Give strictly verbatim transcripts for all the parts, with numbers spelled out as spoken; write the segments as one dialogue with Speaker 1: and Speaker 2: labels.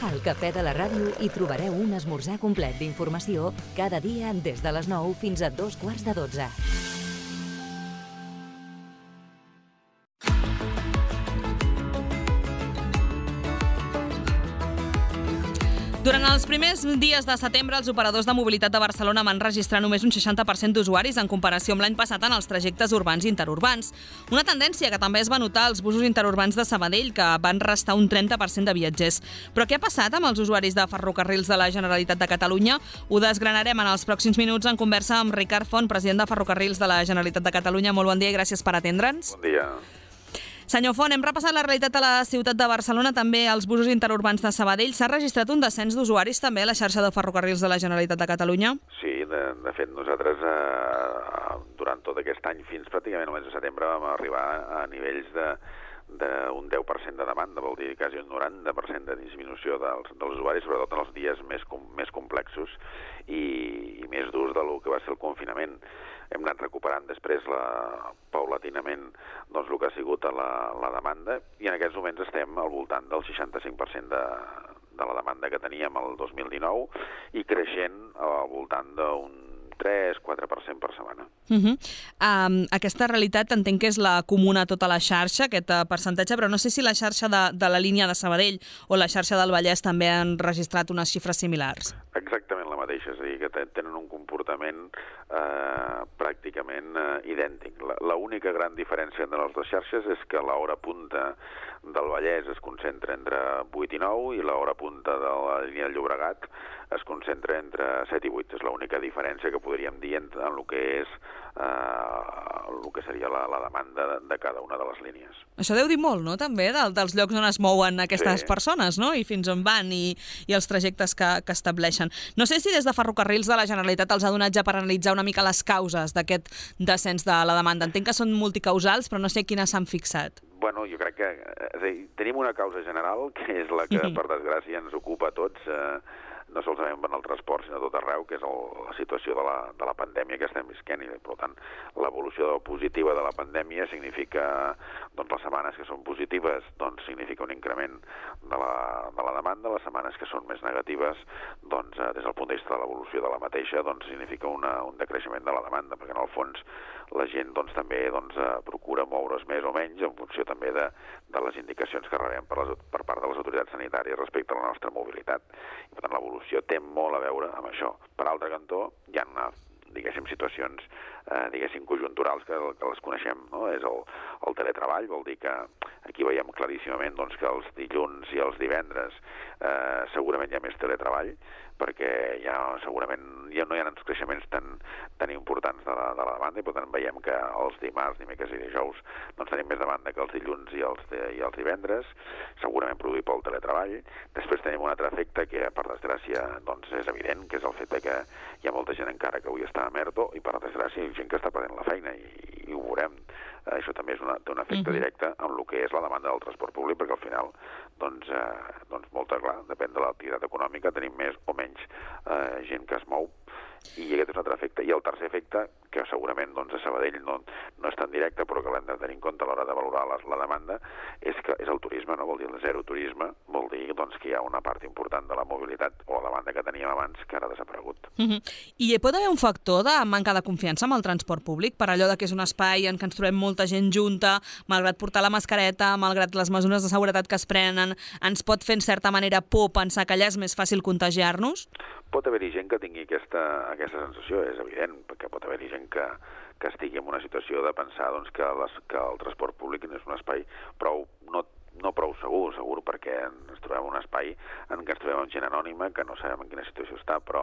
Speaker 1: Al Cafè de la Ràdio hi trobareu un esmorzar complet d'informació cada dia des de les nou fins a dos quarts de dotze.
Speaker 2: Durant els primers dies de setembre, els operadors de mobilitat de Barcelona van registrar només un seixanta per cent d'usuaris en comparació amb l'any passat en els trajectes urbans i interurbans. Una tendència que també es va notar als busos interurbans de Sabadell, que van restar un trenta per cent de viatgers. Però què ha passat amb els usuaris de ferrocarrils de la Generalitat de Catalunya? Ho desgranarem en els pròxims minuts en conversa amb Ricard Font, president de Ferrocarrils de la Generalitat de Catalunya. Molt bon dia i gràcies per atendre'ns.
Speaker 3: Bon dia.
Speaker 2: Senyor Font, hem repassat la realitat a la ciutat de Barcelona, també als busos interurbans de Sabadell. S'ha registrat un descens d'usuaris també a la xarxa de ferrocarrils de la Generalitat de Catalunya?
Speaker 3: Sí, de, de fet nosaltres eh, durant tot aquest any, fins pràcticament el mes de setembre, vam arribar a nivells de d'un deu per cent de demanda, vol dir quasi un noranta per cent de disminució dels, dels usuaris, sobretot en els dies més, com, més complexos i, i més durs del que va ser el confinament. Hem anat recuperant després la, paulatinament doncs, el que ha sigut la, la demanda i en aquests moments estem al voltant del seixanta-cinc per cent de, de la demanda que teníem el dos mil dinou i creixent al voltant d'un tres quatre per cent per setmana.
Speaker 2: Uh -huh. um, aquesta realitat entenc que és la comuna a tota la xarxa, aquest uh, percentatge, però no sé si la xarxa de, de la línia de Sabadell o la xarxa del Vallès també han registrat unes xifres similars.
Speaker 3: Exactament la mateixa, és a dir, que tenen un comportament eh, pràcticament eh, idèntic. L'única gran diferència entre les dues xarxes és que l'hora punta del Vallès es concentra entre vuit i nou i l'hora punta de la línia del Llobregat es concentra entre set i vuit. És l'única diferència que podríem dir en, en el que és eh, el que seria la, la demanda de, de cada una de les línies.
Speaker 2: Això deu dir molt, no?, també, del, dels llocs on es mouen aquestes
Speaker 3: sí.
Speaker 2: persones, no?, i fins on van i, i els trajectes que, que estableixen. No sé si des de Ferrocarrils de la Generalitat els ha donat ja per analitzar una mica les causes d'aquest descens de la demanda. Entenc que són multicausals, però no sé quines s'han fixat.
Speaker 3: Bueno, jo crec que és a dir, tenim una causa general, que és la que, per desgràcia, ens ocupa a tots, eh, no solament en el transport, sinó a tot arreu, que és el, la situació de la, de la pandèmia que estem visquent. I, per tant, l'evolució positiva de la pandèmia significa, doncs, les setmanes que són positives, doncs, significa un increment de la, de la demanda. Les setmanes que són més negatives, doncs, eh, des del punt de vista de l'evolució de la mateixa, doncs, significa una, un decreixement de la demanda, perquè, en el fons, la gent, doncs, també doncs, eh, procura moure's més o menys en funció també de, de les indicacions que rebem per, les, per part de les autoritats sanitàries respecte a la nostra mobilitat. I, per tant, l'evolució té molt a veure amb això. Per altre cantó, hi ha una, diguéssim, situacions eh, diguéssim, conjunturals que, que les coneixem, no? És el, el teletreball, vol dir que aquí veiem claríssimament doncs, que els dilluns i els divendres eh, segurament hi ha més teletreball, perquè ja segurament ja no hi ha uns creixements tan, tan importants de la, de la demanda i per tant veiem que els dimarts, dimecres i dijous doncs tenim més demanda que els dilluns i els, de, i els divendres, segurament produït pel teletreball. Després tenim un altre efecte que per desgràcia doncs, és evident, que és el fet que hi ha molta gent encara que avui està a Merto i per desgràcia hi ha gent que està perdent la feina i, i ho veurem. Això també és una, té un efecte directe en el que és la demanda del transport públic, perquè al final, doncs, eh, doncs molt clar, depèn de l'activitat econòmica, tenim més o menys eh, gent que es mou, i aquest és un altre efecte. I el tercer efecte, que segurament doncs, a Sabadell no, no és tan directe, però que l'hem de tenir en compte a l'hora de valorar la, la demanda, és que és el turisme, no? Vol dir el zero turisme, vol dir doncs, que hi ha una part important de la mobilitat o la demanda que teníem abans que ara ha desaparegut.
Speaker 2: Uh -huh. I hi pot haver un factor de manca de confiança amb el transport públic, per allò de que és un espai en què ens trobem molta gent junta, malgrat portar la mascareta, malgrat les mesures de seguretat que es prenen, ens pot fer en certa manera por pensar que allà és més fàcil contagiar-nos?
Speaker 3: Pot haver-hi gent que tingui aquesta, aquesta sensació, és evident, perquè pot haver-hi gent que, que estigui en una situació de pensar doncs, que, les, que el transport públic no és un espai prou, no, no prou segur, segur, perquè ens trobem en un espai en què ens trobem amb gent anònima, que no sabem en quina situació està, però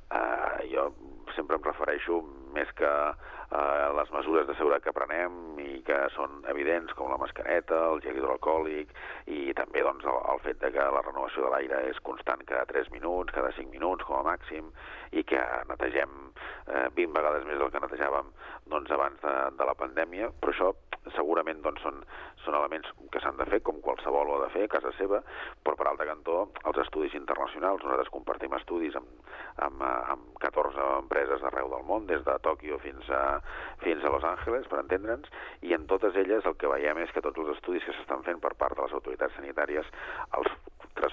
Speaker 3: eh, jo sempre em refereixo més que eh, les mesures de seguretat que prenem i que són evidents, com la mascareta, el gel hidroalcohòlic i també doncs, el, el fet de que la renovació de l'aire és constant cada tres minuts, cada cinc minuts com a màxim, i que netegem eh, vint vegades més del que netejàvem doncs, abans de, de la pandèmia, però això segurament doncs, són, són elements que s'han de fer, com qualsevol ho ha de fer a casa seva, però per altre cantó, els estudis internacionals, nosaltres compartim estudis amb, amb, amb catorze empreses d'arreu del món, des de Tòquio fins a, fins a Los Angeles, per entendre'ns, i en totes elles el que veiem és que tots els estudis que s'estan fent per part de les autoritats sanitàries, el transport públic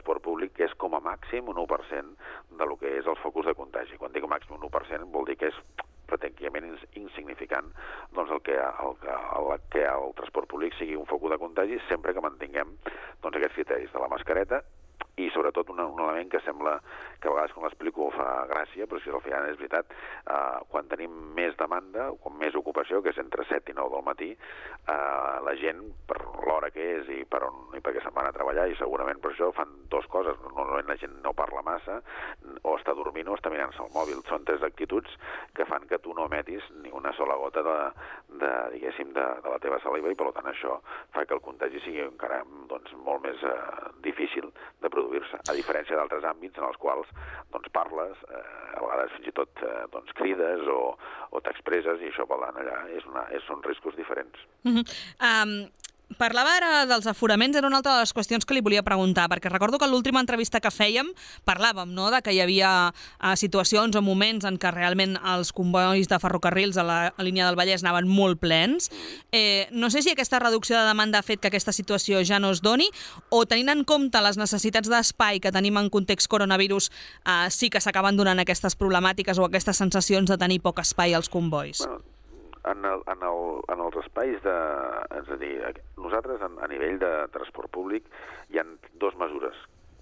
Speaker 3: públic, que és com a màxim un u per cent de lo que és els focus de contagi. Quan dic màxim un u per cent vol dir que és pràcticament insignificant doncs el que, el, el, que el transport públic sigui un focus de contagi sempre que mantinguem doncs, aquests criteris de la mascareta i sobretot un, un element que sembla que a vegades quan l'explico fa gràcia, però si al final és veritat, eh, quan tenim més demanda, quan més ocupació, que és entre set i nou del matí, eh, la gent, per l'hora que és i, per on, i perquè se'n van a treballar, i segurament per això fan dues coses, normalment la gent no parla massa, o està dormint o està mirant-se al mòbil. Són tres actituds que fan que tu no emetis ni una sola gota de, de diguéssim, de, de la teva saliva, i per tant això fa que el contagi sigui encara doncs, molt més eh, difícil de produir-se, a diferència d'altres àmbits en els quals doncs, parles, eh, a vegades fins i tot eh, doncs, crides o, o t'expresses, i això per tant allà és una, és, són riscos diferents.
Speaker 2: Mm-hmm. um... Parlava ara dels aforaments, era una altra de les qüestions que li volia preguntar, perquè recordo que en l'última entrevista que fèiem parlàvem, no?, de que hi havia uh, situacions o moments en què realment els combois de ferrocarrils a la a línia del Vallès anaven molt plens. Eh, no sé si aquesta reducció de demanda ha fet que aquesta situació ja no es doni, o tenint en compte les necessitats d'espai que tenim en context coronavirus, uh, sí que s'acaben donant aquestes problemàtiques o aquestes sensacions de tenir poc espai als combois.
Speaker 3: Bueno, En, el, en, el, en els espais de... És a dir, nosaltres a nivell de transport públic hi ha dues mesures.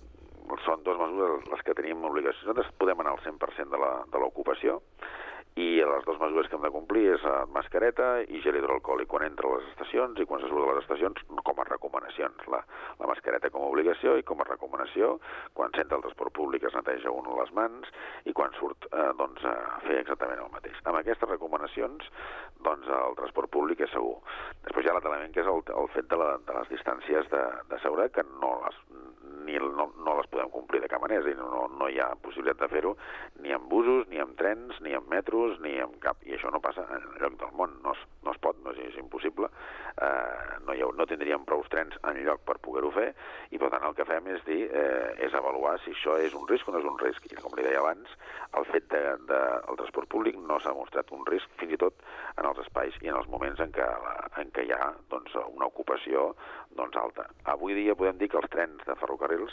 Speaker 3: Són dues mesures les que tenim obligació. Nosaltres podem anar al cent per cent de l'ocupació, i les dues mesures que hem de complir és mascareta i gel hidroalcohòlic quan entra a les estacions i quan se surt de les estacions, com a recomanacions. La, la mascareta com a obligació i com a recomanació, quan s'entra al transport públic es neteja un les mans i quan surt eh, doncs, a fer exactament el mateix. Amb aquestes recomanacions doncs, el transport públic és segur. Després hi ha l'altre element que és el, el fet de, la, de les distàncies de, de seguretat, que no les, ni, no, no les podem complir de cap manera, és a dir, no, no hi ha possibilitat de fer-ho ni amb busos, ni amb trens, ni amb metros, ni amb cap, i això no passa en lloc del món, no es, no es pot, no és, és impossible, eh, no, hi ha, no tindríem prou trens en lloc per poder-ho fer, i per tant el que fem és dir, eh, és avaluar si això és un risc o no és un risc, i com li deia abans, el fet de, de, el transport públic no s'ha mostrat un risc, fins i tot en els espais i en els moments en què, en què hi ha doncs, una ocupació doncs, alta. Avui dia podem dir que els trens de ferrocarrils,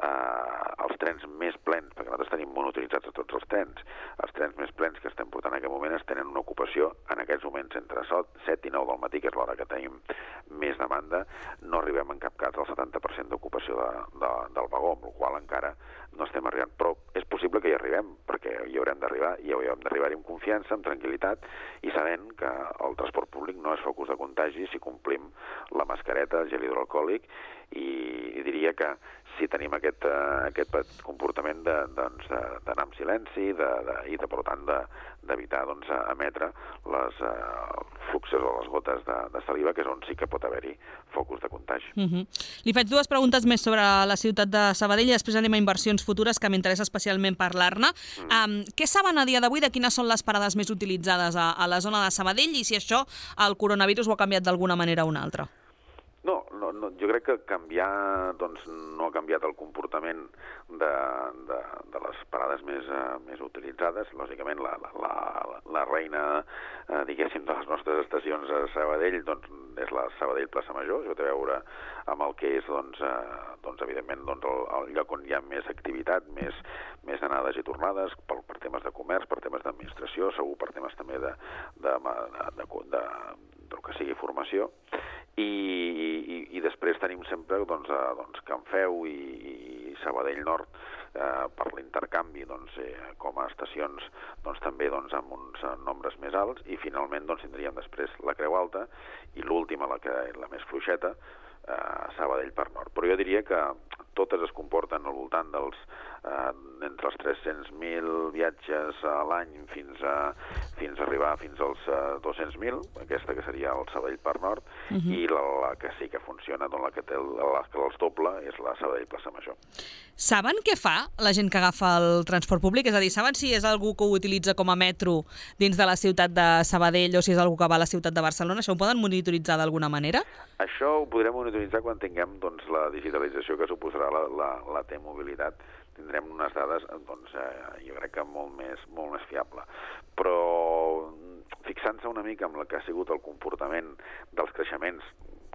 Speaker 3: eh, els trens més plens, perquè nosaltres tenim monoutilitzats a tots els trens, els trens més plens que estem portant en aquest moment es tenen una ocupació en aquests moments entre set i nou del matí, que és l'hora que tenim més demanda, no arribem en cap cas al setanta per cent d'ocupació de, de, del vagó, amb la qual encara no estem arribant, però és possible que hi arribem, perquè hi haurem d'arribar, i hi haurem d'arribar amb confiança, amb tranquil·litat, i sabent que el transport públic no és focus de contagi si complim la mascareta, el gel hidroalcohòlic, i, i diria que si tenim aquest, uh, aquest comportament d'anar doncs, amb silenci de, de, i, de, per tant, d'evitar de, doncs, emetre les uh, fluxes o les gotes de, de saliva, que és on sí que pot haver-hi focus de contagi.
Speaker 2: Uh-huh. Li faig dues preguntes més sobre la ciutat de Sabadell i després anem a inversions futures, que m'interessa especialment parlar-ne. Mm. Um, què saben a dia d'avui de quines són les parades més utilitzades a, a la zona de Sabadell i si això el coronavirus ho ha canviat d'alguna manera o una altra?
Speaker 3: No, no, no, jo crec que canviar, doncs, no ha canviat el comportament de, de, de les parades més, uh, més utilitzades. Lògicament, la, la, la reina, uh, diguéssim, de les nostres estacions a Sabadell, doncs, és la Sabadell Plaça Major. Això té a veure amb el que és, doncs, uh, doncs evidentment, doncs, el, el lloc on hi ha més activitat, més, més anades i tornades, per, per temes de comerç, per temes d'administració, segur per temes també de, de, de, de, de, del que sigui formació. I, i, i després tenim sempre doncs, eh, doncs Can Feu i, i Sabadell Nord eh, per l'intercanvi doncs, eh, com a estacions doncs, també doncs, amb uns eh, nombres més alts, i finalment doncs, tindríem després la Creu Alta i l'última, la, que, la més fluixeta, eh, Sabadell per Nord. Però jo diria que totes es comporten al voltant dels eh, entre els tres-cents mil viatges a l'any fins a, fins a arribar fins als eh, dos-cents mil, aquesta que seria el Sabadell per Nord, uh-huh. i la, la que sí que funciona, doncs la que té el, la que els doble, és la Sabadell Plaça Major.
Speaker 2: Saben què fa la gent que agafa el transport públic? És a dir, saben si és algú que ho utilitza com a metro dins de la ciutat de Sabadell o si és algú que va a la ciutat de Barcelona? Això ho poden monitoritzar d'alguna manera?
Speaker 3: Això ho podrem monitoritzar quan tinguem doncs, la digitalització que suposarà la, la, la T-mobilitat. Tindrem unes dades, doncs, eh, jo crec que molt més, molt més fiable. Però fixant-se una mica en el que ha sigut el comportament dels creixements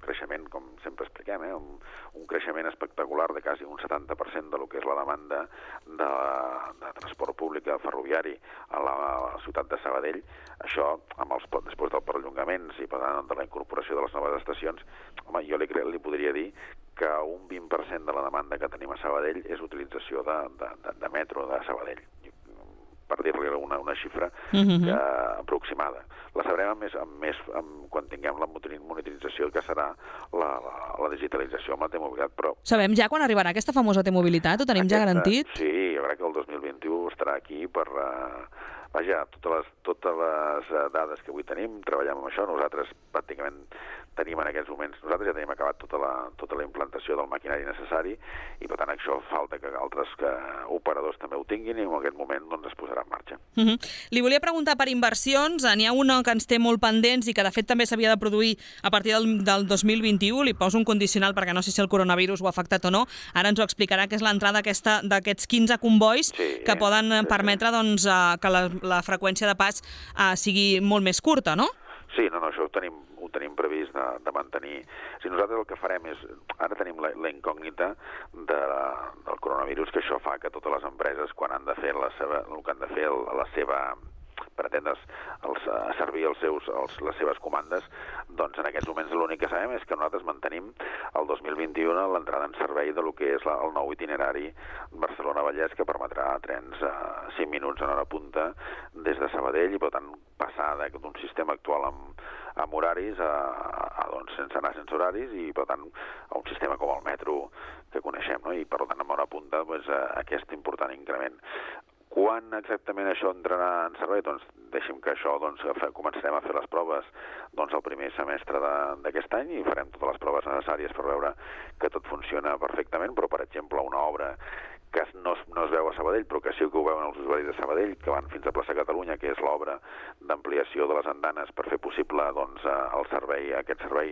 Speaker 3: creixement, com sempre expliquem, eh? un, un creixement espectacular de quasi un setanta per cent de lo que és la demanda de, de transport públic ferroviari a la, a la ciutat de Sabadell. Això, amb els, després dels perllongaments i per tant de la incorporació de les noves estacions, home, jo li, li podria dir que un vint per cent de la demanda que tenim a Sabadell és utilització de, de, de, de metro de Sabadell, per dir-li una, una xifra
Speaker 2: uh-huh.
Speaker 3: que, aproximada. La sabrem amb més, amb més amb, quan tinguem la monitorització, que serà la, la, la digitalització amb la T-mobilitat. Però
Speaker 2: sabem ja quan arribarà aquesta famosa T-mobilitat? Ho tenim
Speaker 3: aquesta,
Speaker 2: ja garantit?
Speaker 3: Sí, jo crec que el dos mil vint-i-u estarà aquí per... Uh, vaja, totes les, totes les dades que avui tenim, treballem amb això. Nosaltres pràcticament tenim en aquests moments, nosaltres ja tenim acabat tota la, tota la implantació del maquinari necessari i per tant això falta que altres que, operadors també ho tinguin i en aquest moment doncs, es posarà en marxa.
Speaker 2: Uh-huh. Li volia preguntar per inversions. N'hi ha una que ens té molt pendents i que de fet també s'havia de produir a partir del, del dos mil vint-i-u. Li poso un condicional perquè no sé si el coronavirus ho ha afectat o no. Ara ens ho explicarà, que és l'entrada d'aquests quinze combois sí, que poden sí, permetre sí. Doncs, que la, la freqüència de pas uh, sigui molt més curta, no?
Speaker 3: Sí, no, no, això ho tenim, ho tenim previst de, de mantenir. Si nosaltres el que farem és... Ara tenim la, la incògnita de, del coronavirus, que això fa que totes les empreses, quan han de fer la seva, el que han de fer, el, la seva... per atendre's, els, a servir els seus, els, les seves comandes, doncs en aquests moments l'únic que sabem és que nosaltres mantenim el dos mil vint-i-u l'entrada en servei de lo que és la, el nou itinerari Barcelona-Vallès, que permetrà trens a cinc minuts en hora punta des de Sabadell i, per tant, passar d'un sistema actual amb, amb horaris a, a, doncs, sense anar sense horaris i, per tant, a un sistema com el metro que coneixem, no? I, per tant, amb hora punta, doncs, aquest important increment. Quan exactament això entrarà en servei? Doncs deixem que això doncs, començarem a fer les proves doncs, el primer semestre d'aquest any i farem totes les proves necessàries per veure que tot funciona perfectament, però, per exemple, una obra que no es, no es veu a Sabadell, però que sí que ho veuen els usuaris de Sabadell, que van fins a Plaça Catalunya, que és l'obra d'ampliació de les andanes per fer possible doncs, el servei, aquest servei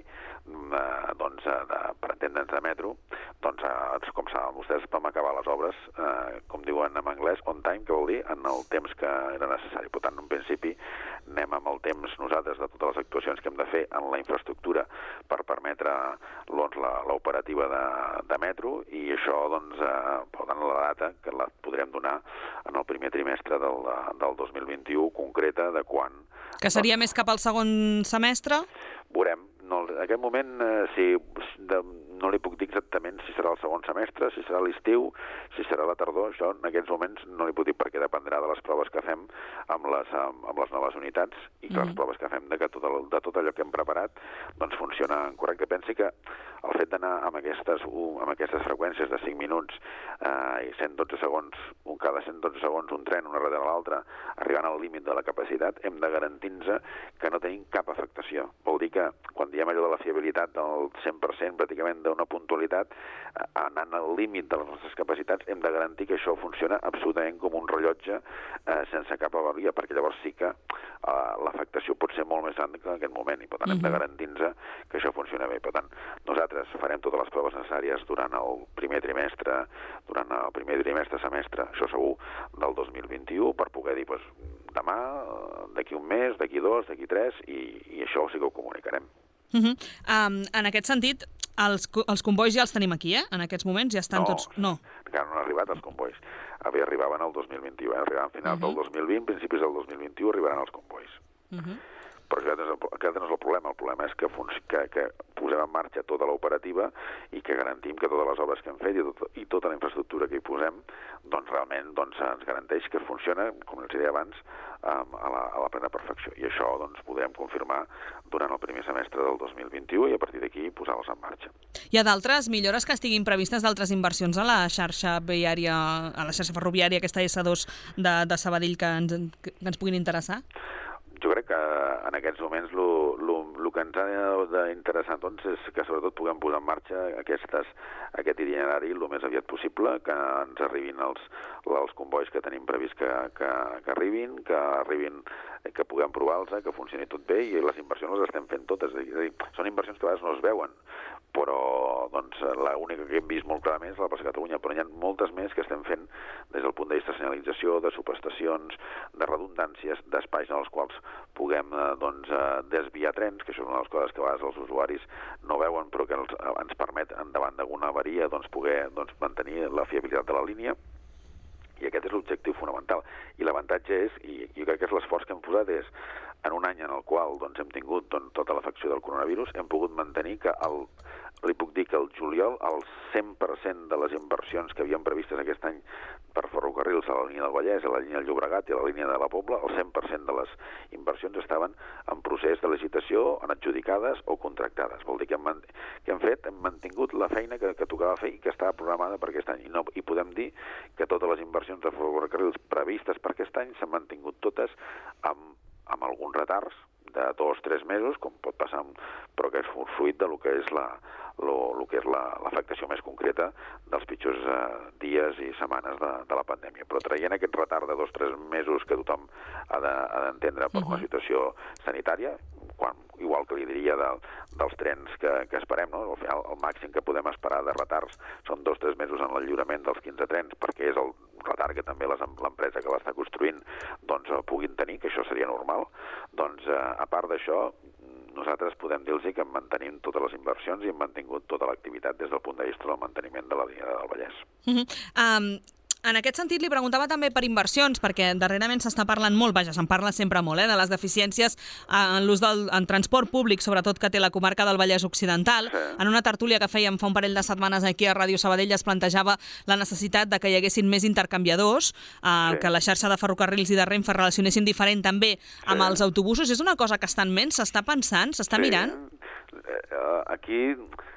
Speaker 3: eh, doncs, de, per entendre'ns de metro, doncs, eh, com saben vostès, vam acabar les obres, eh, com diuen en anglès, on time, que vol dir en el temps que era necessari. Per tant, en principi, anem amb el temps nosaltres de totes les actuacions que hem de fer en la infraestructura per permetre doncs, l'operativa de, de metro, i això, doncs, eh, per tant, la data que la podrem donar en el primer trimestre del, del dos mil vint-i-u, concreta de quan...
Speaker 2: Que seria doncs, més cap al segon semestre?
Speaker 3: Veurem. No, en aquest moment, eh, si, de, no li puc dir exactament si serà el segon semestre, si serà l'estiu, si serà la tardor. Això en aquests moments no li puc dir perquè dependrà de les proves que fem amb les, amb, amb les noves unitats i que mm. les proves que fem de, que tot el, de tot allò que hem preparat doncs funciona correcte. Pensi que el fet d'anar amb aquestes, amb aquestes freqüències de cinc minuts eh, i cent dotze segons, un cada cent dotze segons un tren, una darrere l'altra, arribant al límit de la capacitat, hem de garantir-nos que no tenim cap afectació. Vol dir que quan diem allò de la fiabilitat del cent per cent pràcticament d'una puntualitat, anant al límit de les nostres capacitats, hem de garantir que això funciona absolutament com un rellotge eh, sense cap avaria, perquè llavors sí que eh, l'afectació pot ser molt més gran que en aquest moment i per tant mm-hmm. hem de garantir-nos que això funciona bé. Per tant, nosaltres farem totes les proves necessàries durant el primer trimestre, durant el primer trimestre, semestre, això segur, del dos mil vint-i-u, per poder dir, doncs, demà, d'aquí un mes, d'aquí dos, d'aquí tres, i, i això sí que ho comunicarem.
Speaker 2: Uh-huh. Um, en aquest sentit, els, els combois ja els tenim aquí, eh? En aquests moments ja estan
Speaker 3: no,
Speaker 2: tots... No,
Speaker 3: encara no han arribat els combois. Havia arribaven el dos mil vint-i-u, eh? Arribaven a finals uh-huh. del dos mil vint, principis del dos mil vint-i-u arribaran els combois. Uh-huh. Però aquest, és el, aquest no és el problema. El problema és que, que, que posem en marxa tota l'operativa i que garantim que totes les obres que hem fet i, tot, i tota la infraestructura que hi posem doncs realment doncs, ens garanteix que funciona, com els deia abans, um, a, la, a la plena perfecció. I això doncs, podrem confirmar durant el primer semestre del dos mil vint-i-u i a partir d'aquí posar-los en marxa.
Speaker 2: Hi ha d'altres millores que estiguin previstes, d'altres inversions a la xarxa viària, a la xarxa ferroviària, aquesta essa dos de, de Sabadell que ens, que ens puguin interessar?
Speaker 3: Jo crec que en aquests moments el que ens ha d'interessar doncs, és que sobretot puguem posar en marxa aquestes, aquest itinerari el més aviat possible, que ens arribin els, els combois que tenim previst que, que, que arribin, que arribin, que puguem provar-los, que funcioni tot bé, i les inversions les estem fent totes. És a dir, són inversions que a vegades no es veuen, però doncs, l'única que hem vist molt clarament és la plaça Catalunya, però hi ha moltes més que estem fent des del punt de vista de senyalització, de subestacions, de redundàncies, d'espais en els quals puguem doncs, desviar trens, que això és una de les coses que a vegades els usuaris no veuen, però que ens, ens permet, davant d'alguna avaria, doncs, poder doncs, mantenir la fiabilitat de la línia, i aquest és l'objectiu fonamental. I l'avantatge és, i jo crec que és l'esforç que hem posat, és en un any en el qual doncs, hem tingut doncs, tota l'afecció del coronavirus, hem pogut mantenir que, el, li puc dir que el juliol, el cent per cent de les inversions que havíem previstes aquest any per ferrocarrils a la línia del Vallès, a la línia del Llobregat i a la línia de la Pobla, el cent per cent de les inversions estaven en procés de licitació, en adjudicades o contractades. Vol dir que hem, que hem fet, hem mantingut la feina que, que tocava fer i que estava programada per aquest any. I, no, i podem dir que totes les inversions de ferrocarrils previstes per aquest any s'han mantingut totes amb amb alguns retards de dos o tres mesos, com pot passar, però que és fruit de lo que és la, lo, lo que és l'afectació més concreta dels pitjors eh, dies i setmanes de, de la pandèmia. Però traient aquest retard de dos o tres mesos que tothom ha d'entendre per una situació sanitària, quan, igual que li diria de, dels trens que, que esperem, no? Al final, el màxim que podem esperar de retards són dos o tres mesos en el lliurament dels quinze trens, perquè és el retard que també l'empresa que l'està construint doncs, puguin tenir, que això seria normal. Doncs, eh, a part d'això, nosaltres podem dir-los que mantenim totes les inversions i hem mantingut tota l'activitat des del punt de vista del manteniment de la línia del Vallès.
Speaker 2: Uh -huh. um... En aquest sentit, li preguntava també per inversions, perquè darrerament s'està parlant molt, vaja, se'n parla sempre molt, eh, de les deficiències en l'ús del en transport públic, sobretot que té la comarca del Vallès Occidental. Sí. En una tertúlia que fèiem fa un parell de setmanes aquí a Ràdio Sabadell es plantejava la necessitat de que hi haguessin més intercanviadors, eh, sí. que la xarxa de ferrocarrils i de Renfe relacionessin diferent també amb sí. els autobusos. És una cosa que està en ment? S'està pensant? S'està sí. mirant?
Speaker 3: Aquí...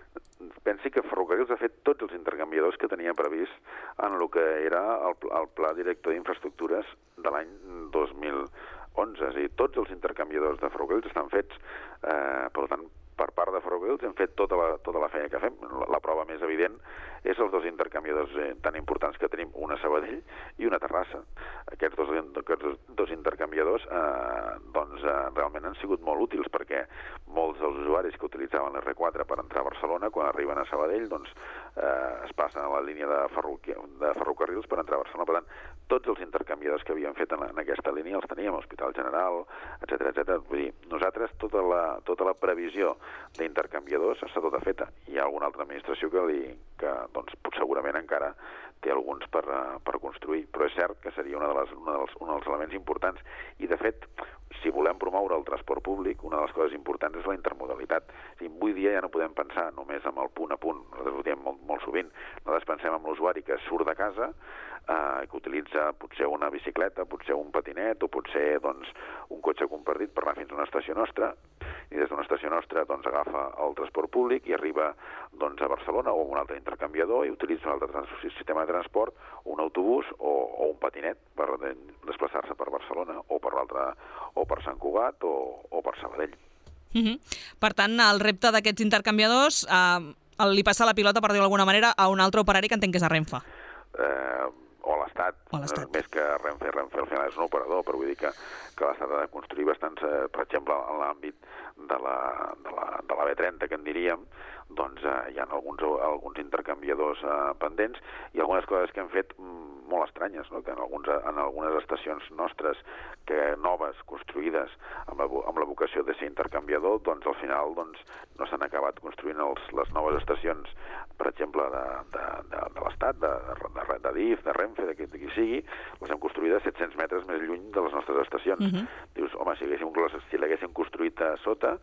Speaker 3: Pensi que Ferrocarrils ha fet tots els intercanviadors que tenia previst en el que era el, el Pla Director d'Infraestructures de l'any dos mil onze. És a dir, tots els intercanviadors de Ferrocarrils estan fets, eh, per tant, per part de Ferrocarrils hem fet tota la, tota la feina que fem. La, la prova més evident és els dos intercanviadors eh, tan importants que tenim, una a Sabadell i una a Terrassa. Aquests dos, aquests dos intercanviadors eh, doncs, eh, realment han sigut molt útils perquè molts dels usuaris que utilitzaven l'R quatre per entrar a Barcelona, quan arriben a Sabadell, doncs, eh, es passen a la línia de, ferro, de ferrocarrils per entrar a Barcelona. Per tant, tots els intercanviadors que havíem fet en, en aquesta línia els teníem, Hospital General, etcètera, etcètera. Vull dir, nosaltres tota la, tota la previsió d'intercanviadors està tota feta. Hi ha alguna altra administració que, li, que doncs, segurament encara té alguns per, per construir, però és cert que seria una de les, una dels, un dels elements importants. I, de fet, si volem promoure el transport públic, una de les coses importants és la intermodalitat. O sigui, avui dia ja no podem pensar només amb el punt a punt, nosaltres ho diem molt, molt sovint, nosaltres pensem en l'usuari que surt de casa, eh, que utilitza potser una bicicleta, potser un patinet o potser doncs, un cotxe compartit per anar fins a una estació nostra, i des d'una estació nostra doncs, agafa el transport públic i arriba doncs, a Barcelona o a un altre intercanviador i utilitza un altre sistema de transport, un autobús o, o un patinet per desplaçar-se per Barcelona o per l'altre o per Sant Cugat o, o per Sabadell.
Speaker 2: Uh-huh. Per tant, el repte d'aquests intercanviadors eh, li passa la pilota, per dir-ho d'alguna manera, a un altre operari que entenc que és a Renfe.
Speaker 3: Eh, o a l'Estat, més que Renfe. Renfe al final és un operador, però vull dir que, que l'Estat ha de construir bastants, eh, per exemple, en l'àmbit de la, de la, de la B trenta, que en diríem, doncs eh, hi ha alguns, alguns intercanviadors eh, pendents i algunes coses que hem fet mm, molt estranyes, no? Que en, alguns, en algunes estacions nostres que noves, construïdes amb la, amb la vocació de ser intercanviador, doncs al final doncs, no s'han acabat construint els, les noves estacions, per exemple, de, de, de, de l'Estat, de, de, de D I F, de Renfe, de qui, de qui sigui, les hem construïdes set-cents metres més lluny de les nostres estacions. Uh-huh. Dius, home, si, si l'haguéssim construït a sota,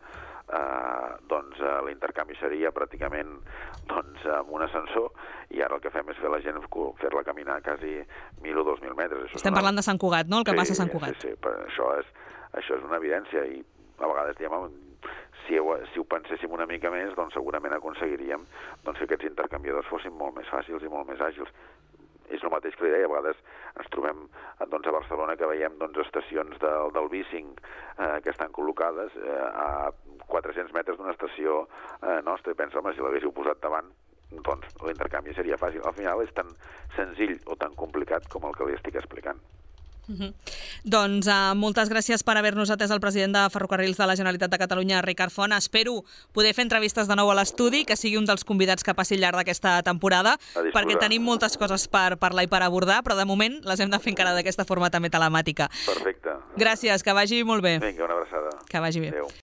Speaker 3: eh, doncs eh, l'intercanvi seria pràcticament doncs, amb un ascensor, i ara el que fem és fer la gent fer-la caminar quasi mil o dos mil metres. Això
Speaker 2: Estem una... parlant de Sant Cugat, no? El que
Speaker 3: sí,
Speaker 2: passa a Sant Cugat.
Speaker 3: Sí, sí, però això és, això és una evidència, i a vegades diem, si ho, si ho penséssim una mica més, doncs segurament aconseguiríem doncs, que aquests intercanviadors fossin molt més fàcils i molt més àgils. És el mateix que li deia, a vegades ens trobem doncs, a Barcelona que veiem doncs, estacions del, del B cinc eh, que estan col·locades eh, a quatre-cents metres d'una estació eh, nostra, i pensa, home, si l'haguéssiu posat davant, doncs l'intercanvi seria fàcil. Al final és tan senzill o tan complicat com el que li estic explicant.
Speaker 2: Uh-huh. Doncs uh, moltes gràcies per haver-nos atès el president de Ferrocarrils de la Generalitat de Catalunya, Ricard Font. Espero poder fer entrevistes de nou a l'estudi, que sigui un dels convidats que passi al llarg d'aquesta temporada, perquè tenim moltes coses per parlar i per abordar, però de moment les hem de fer encara d'aquesta forma també telemàtica.
Speaker 3: Perfecte.
Speaker 2: Gràcies, que vagi molt bé.
Speaker 3: Vinga, una abraçada.
Speaker 2: Que vagi bé.
Speaker 3: Adéu.